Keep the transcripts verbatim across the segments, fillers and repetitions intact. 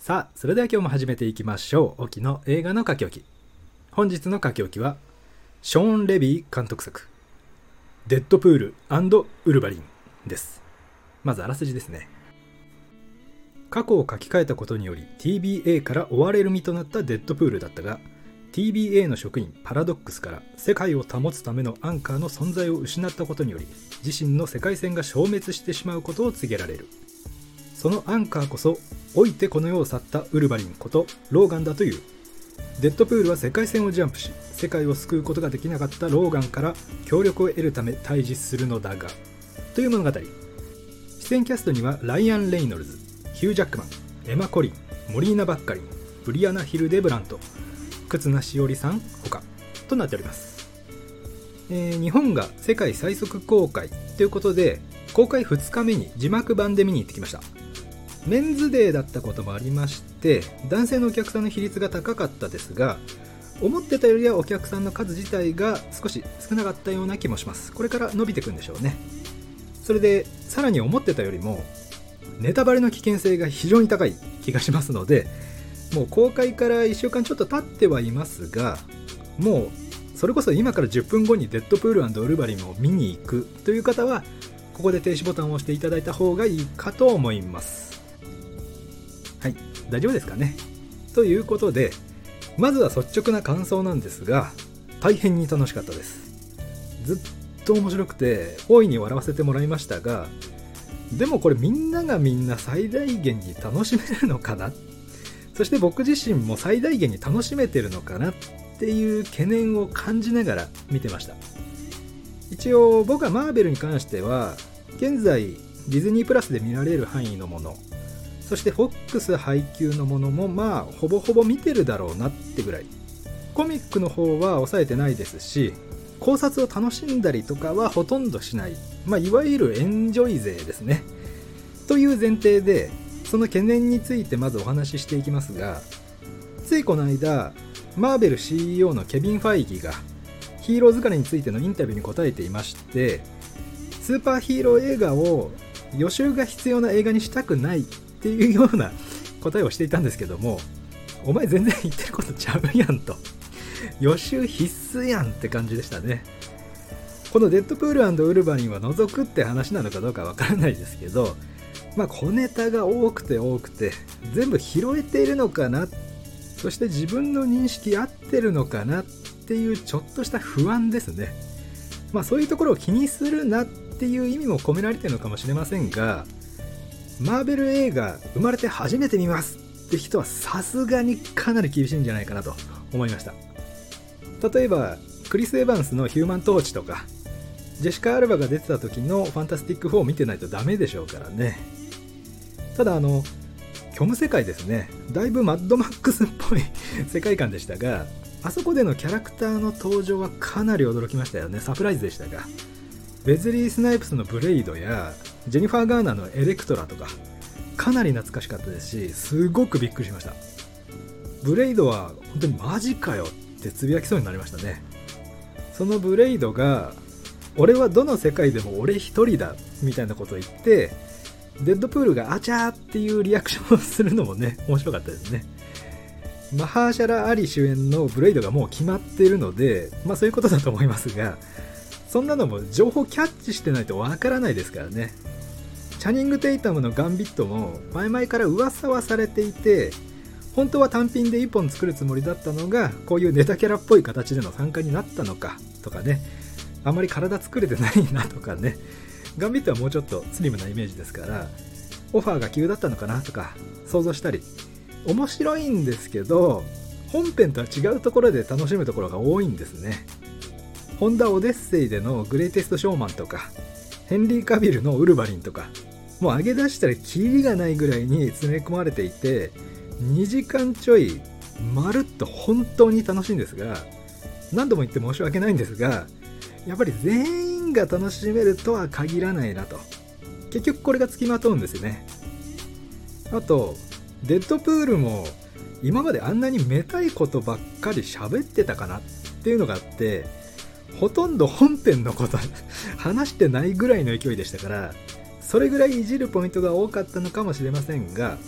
さあ、それでは今日も始めていきましょう。沖の映画の書き置き。本日の書き置きはショーン・レビー監督作デッドプール&ウルヴァリンです。まずあらすじですね。過去を書き換えたことにより ティービーエー から追われる身となったデッドプールだったが、 ティービーエー の職員パラドックスから世界を保つためのアンカーの存在を失ったことにより、自身の世界線が消滅してしまうことを告げられる。そのアンカーこそ老いてこの世を去ったウルヴァリンことローガンだという。デッドプールは世界線をジャンプし、世界を救うことができなかったローガンから協力を得るため対峙するのだが、という物語。出演キャストにはライアン・レイノルズ、ヒュー・ジャックマン、エマ・コリン、モリーナ・バッカリン、ブリアナ・ヒルデブラント、忽那しおりさん他となっております。えー、日本が世界最速公開ということで、公開ふつかめに字幕版で見に行ってきました。メンズデーだったこともありまして、男性のお客さんの比率が高かったですが、思ってたよりはお客さんの数自体が少し少なかったような気もします。これから伸びていくんでしょうね。それでさらに思ってたよりもネタバレの危険性が非常に高い気がしますので、もう公開からいっしゅうかんちょっと経ってはいますが、もうそれこそ今からじゅっぷんごにデッドプール&ウルヴァリンを見に行くという方は、ここで停止ボタンを押していただいた方がいいかと思います。はい、大丈夫ですかね。ということで、まずは率直な感想なんですが、大変に楽しかったです。ずっと面白くて大いに笑わせてもらいましたが、でもこれみんながみんな最大限に楽しめるのかな、そして僕自身も最大限に楽しめてるのかなっていう懸念を感じながら見てました。一応僕はマーベルに関しては現在ディズニープラスで見られる範囲のもの、そして フォックス 配給のものもまあほぼほぼ見てるだろうなってぐらい。コミックの方は抑えてないですし、考察を楽しんだりとかはほとんどしない、まあ、いわゆるエンジョイ勢ですね。という前提で、その懸念についてまずお話ししていきますが、ついこの間マーベル シーイーオー のケビン・ファイギがヒーロー疲れについてのインタビューに答えていまして、スーパーヒーロー映画を予習が必要な映画にしたくないっていうような答えをしていたんですけども、お前全然言ってることちゃうやんと、予習必須やんって感じでしたね。このデッドプール&ウルヴァリンは除くって話なのかどうかわからないですけど、まあ小ネタが多くて多くて全部拾えているのかな、そして自分の認識合ってるのかなっていうちょっとした不安ですね。まあそういうところを気にするなっていう意味も込められているのかもしれませんが、マーベル映画生まれて初めて見ますって人はさすがにかなり厳しいんじゃないかなと思いました。例えばクリス・エヴァンスのヒューマントーチとか、ジェシカ・アルバが出てた時のファンタスティックフォーを見てないとダメでしょうからね。ただあの虚無世界ですね、だいぶマッドマックスっぽい世界観でしたが、あそこでのキャラクターの登場はかなり驚きましたよね。サプライズでしたが、ベズリー・スナイプスのブレイドやジェニファー・ガーナーのエレクトラとかかなり懐かしかったですし、すごくびっくりしました。ブレイドは本当にマジかよってつぶやきそうになりましたね。そのブレイドが俺はどの世界でも俺一人だみたいなことを言って、デッドプールがあちゃーっていうリアクションをするのもね、面白かったですね。マハーシャラ・アリ主演のブレイドがもう決まっているので、まあそういうことだと思いますが、そんなのも情報キャッチしてないとわからないですからね。チャニング・テイタムのガンビットも前々から噂はされていて、本当は単品でいっぽん作るつもりだったのが、こういうネタキャラっぽい形での参加になったのかとかね、あまり体作れてないなとかね、ガンビットはもうちょっとスリムなイメージですから、オファーが急だったのかなとか想像したり、面白いんですけど、本編とは違うところで楽しむところが多いんですね。ホンダオデッセイでのグレイテストショーマンとか、ヘンリー・カビルのウルヴァリンとか、もう上げ出したらキリがないぐらいに詰め込まれていて、にじかんちょいまるっと本当に楽しいんですが、何度も言って申し訳ないんですが、やっぱり全員が楽しめるとは限らないなと。結局これがつきまとうんですよね。あとデッドプールも今まであんなにめたいことばっかり喋ってたかなっていうのがあって、ほとんど本編のこと話してないぐらいの勢いでしたから、それぐらいいじるポイントが多かったのかもしれませんが、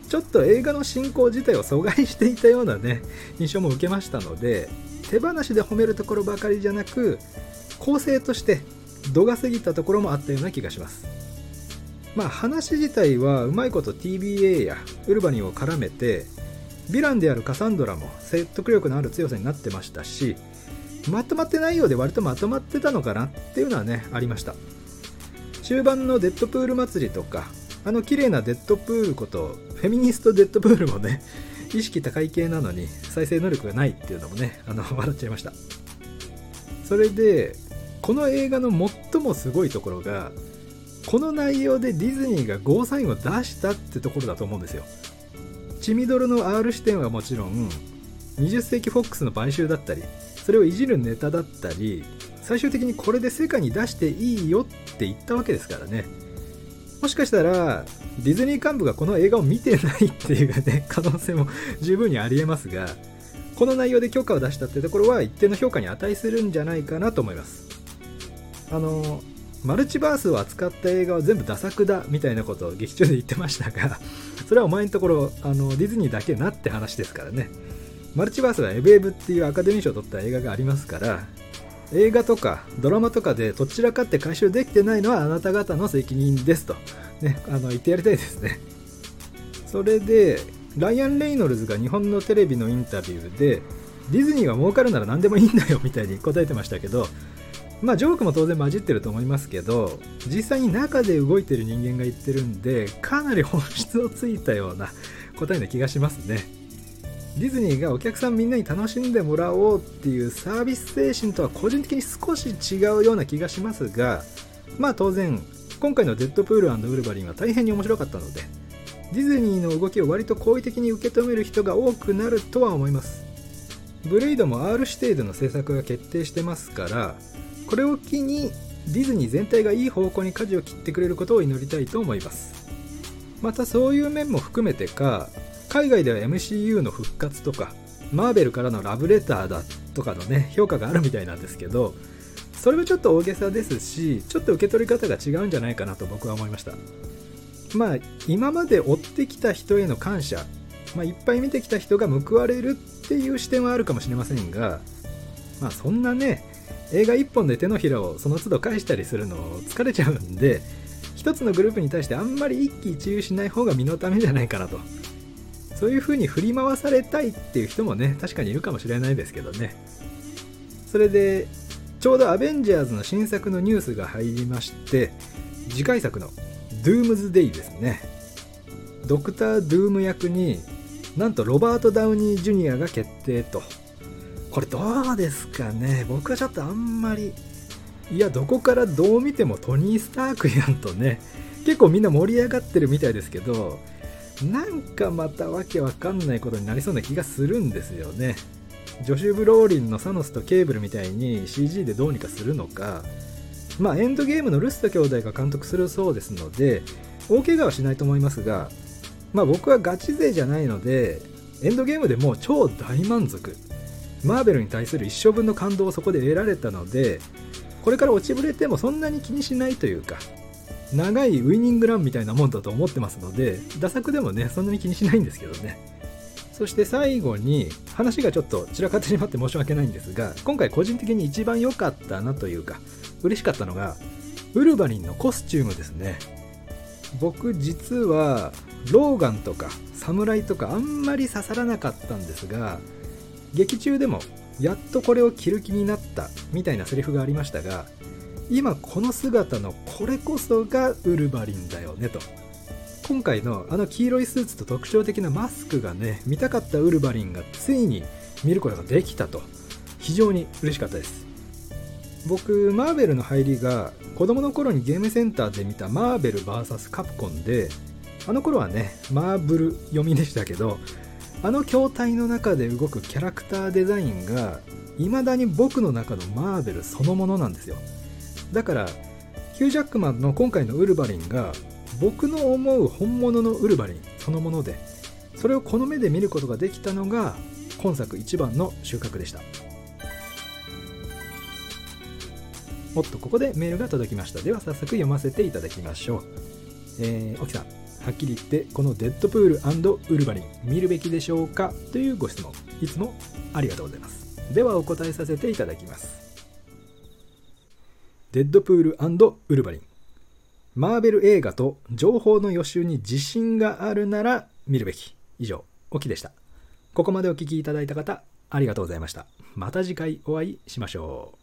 ちょっと映画の進行自体を阻害していたようなね印象も受けましたので、手放しで褒めるところばかりじゃなく構成として度が過ぎたところもあったような気がします。まあ話自体はうまいこと ティービーエー やウルバリンを絡めて、ヴィランであるカサンドラも説得力のある強さになってましたし、まとまってないようで割とまとまってたのかなっていうのはねありました。中盤のデッドプール祭りとか、あの綺麗なデッドプールことフェミニストデッドプールもね意識高い系なのに再生能力がないっていうのもねあの笑っちゃいました。それでこの映画の最もすごいところが、この内容でディズニーがゴーサインを出したってところだと思うんですよ。血みどろの R 視点はもちろん、にじゅっ世紀フォックスの買収だったり、それをいじるネタだったり、最終的にこれで世界に出していいよって言ったわけですからね。もしかしたらディズニー幹部がこの映画を見てないっていうね可能性も十分にありえますが、この内容で許可を出したってところは一定の評価に値するんじゃないかなと思います。あのマルチバースを扱った映画は全部ダ作だみたいなことを劇中で言ってましたが、それはお前のところあのディズニーだけなって話ですからね。マルチバースはエブエブっていうアカデミー賞を取った映画がありますから、映画とかドラマとかでどちらかって回収できてないのはあなた方の責任ですと、ね、あの言ってやりたいですね。それでライアン・レイノルズが日本のテレビのインタビューで、ディズニーは儲かるなら何でもいいんだよみたいに答えてましたけど、まあジョークも当然混じってると思いますけど、実際に中で動いてる人間が言ってるんで、かなり本質をついたような答えな気がしますね。ディズニーがお客さんみんなに楽しんでもらおうっていうサービス精神とは個人的に少し違うような気がしますが、まあ当然今回のデッドプール&ウルヴァリンは大変に面白かったので、ディズニーの動きを割と好意的に受け止める人が多くなるとは思います。ブレイドも R 指定での制作が決定してますから、これを機にディズニー全体がいい方向に舵を切ってくれることを祈りたいと思います。またそういう面も含めてか、海外では エムシーユー の復活とかマーベルからのラブレターだとかのね評価があるみたいなんですけど、それはちょっと大げさですし、ちょっと受け取り方が違うんじゃないかなと僕は思いました。まあ今まで追ってきた人への感謝、まあ、いっぱい見てきた人が報われるっていう視点はあるかもしれませんが、まあそんなね映画一本で手のひらをその都度返したりするの疲れちゃうんで、一つのグループに対してあんまり一喜一憂しない方が身のためじゃないかなと。そういう風に振り回されたいっていう人もね確かにいるかもしれないですけどね。それでちょうどアベンジャーズの新作のニュースが入りまして、次回作のドゥームズデイですね。ドクター・ドゥーム役になんとロバート・ダウニー・ジュニアが決定と。これどうですかね。僕はちょっとあんまり、いやどこからどう見てもトニー・スタークやんとね、結構みんな盛り上がってるみたいですけど、なんかまたわけわかんないことになりそうな気がするんですよね。ジョシュ・ブローリンのサノスとケーブルみたいに シージー でどうにかするのか、まあエンドゲームのルスト兄弟が監督するそうですので大怪我はしないと思いますが、まあ僕はガチ勢じゃないのでエンドゲームでもう超大満足、マーベルに対する一生分の感動をそこで得られたので、これから落ちぶれてもそんなに気にしないというか、長いウイニングランみたいなもんだと思ってますので、打作でもねそんなに気にしないんですけどね。そして最後に話がちょっと散らかってしまって申し訳ないんですが、今回個人的に一番良かったなというか嬉しかったのがウルヴァリンのコスチュームですね。僕実はローガンとかサムライとかあんまり刺さらなかったんですが、劇中でもやっとこれを着る気になったみたいなセリフがありましたが、今この姿のこれこそがウルヴァリンだよねと。今回のあの黄色いスーツと特徴的なマスクがね見たかったウルヴァリンがついに見ることができたと、非常に嬉しかったです。僕マーベルの入りが子供の頃にゲームセンターで見たマーベル ブイエス カプコンで、あの頃はねマーブル読みでしたけど、あの筐体の中で動くキャラクターデザインが未だに僕の中のマーベルそのものなんですよ。だからヒュージャックマンの今回のウルヴァリンが僕の思う本物のウルヴァリンそのもので、それをこの目で見ることができたのが今作一番の収穫でした。おっとここでメールが届きました。では早速読ませていただきましょう。えー、沖さん、 はっきり言ってこのデッドプール&ウルヴァリン見るべきでしょうかというご質問、いつもありがとうございます。ではお答えさせていただきます。デッドプール&ウルヴァリン、マーベル映画と情報の予習に自信があるなら見るべき。以上、オキでした。ここまでお聞きいただいた方ありがとうございました。また次回お会いしましょう。